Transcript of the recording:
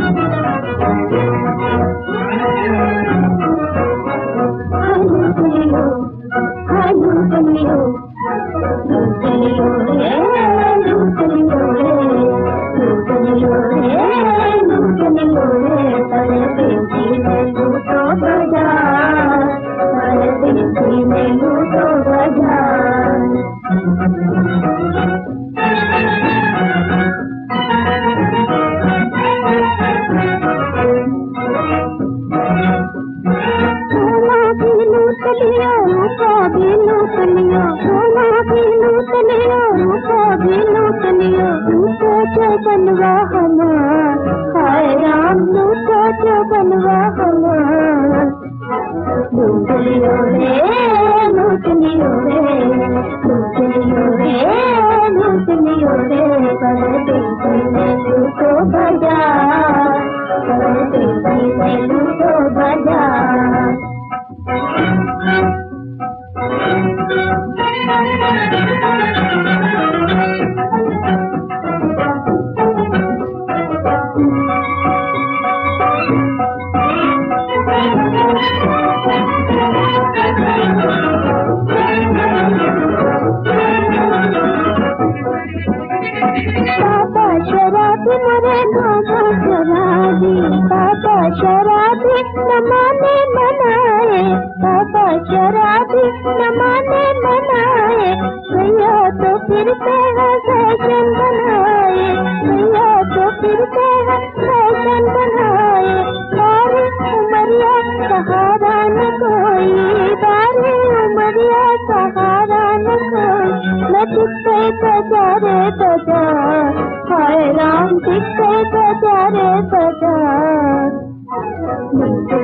बनवा हमार, हाय राम लूटो जो बनवा हमार। लूट लियो रे, लूट लियो रे, लूट लियो रे, लूट लियो रे, परदेसी में लूटो बाजार, परदेसी में लूटो बाजार। पापा शराबी मरे मामा शराबी, पापा शराबी न माने मनाए, पापा शराबी न माने मनाए। भैया तो फिरते हैं फैशन बनाए, भैया तो फिरते हैं फैशन बनाए। बारी उमरिया सहारा न कोई, बारी उमरिया सहारा न कोई। मैं दिखते बजारे बाजार, हाय राम दिखते बजारे बाजार।